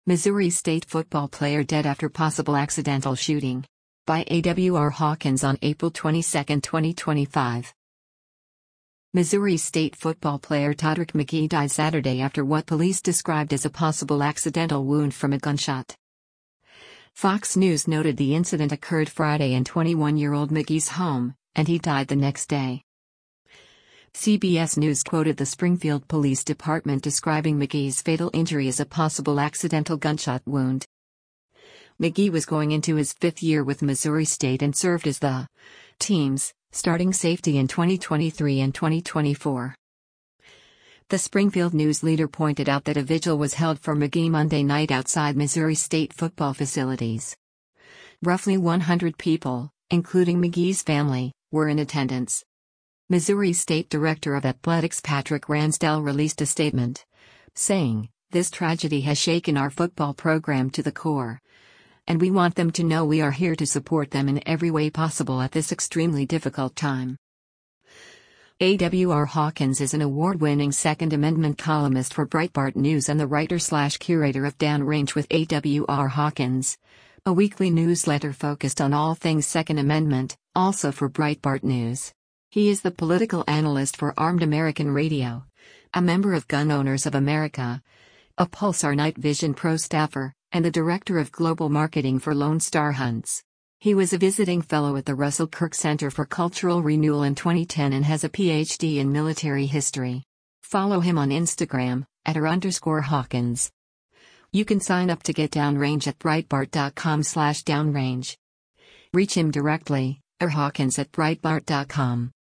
Missouri State football player dead after possible accidental shooting. By A.W.R. Hawkins on April 22, 2025. Missouri State football player Todrick McGee died Saturday after what police described as a possible accidental wound from a gunshot. Fox News noted the incident occurred Friday in 21-year-old McGee's home, and he died the next day. CBS News quoted the Springfield Police Department describing McGee's fatal injury as a possible accidental gunshot wound. McGee was going into his fifth year with Missouri State and served as the team's starting safety in 2023 and 2024. The Springfield News leader pointed out that a vigil was held for McGee Monday night outside Missouri State football facilities. Roughly 100 people, including McGee's family, were in attendance. Missouri State Director of Athletics Patrick Ransdell released a statement, saying, "This tragedy has shaken our football program to the core. And we want them to know we are here to support them in every way possible at this extremely difficult time." A.W.R. Hawkins is an award-winning Second Amendment columnist for Breitbart News and the writer/curator of Downrange with A.W.R. Hawkins, a weekly newsletter focused on all things Second Amendment, also for Breitbart News. He is the political analyst for Armed American Radio, a member of Gun Owners of America, a Pulsar Night Vision Pro staffer, and the director of global marketing for Lone Star Hunts. He was a visiting fellow at the Russell Kirk Center for Cultural Renewal in 2010 and has a PhD in military history. Follow him on Instagram, @r_Hawkins. You can sign up to get Downrange at Breitbart.com/downrange. Reach him directly, @Hawkins@Breitbart.com.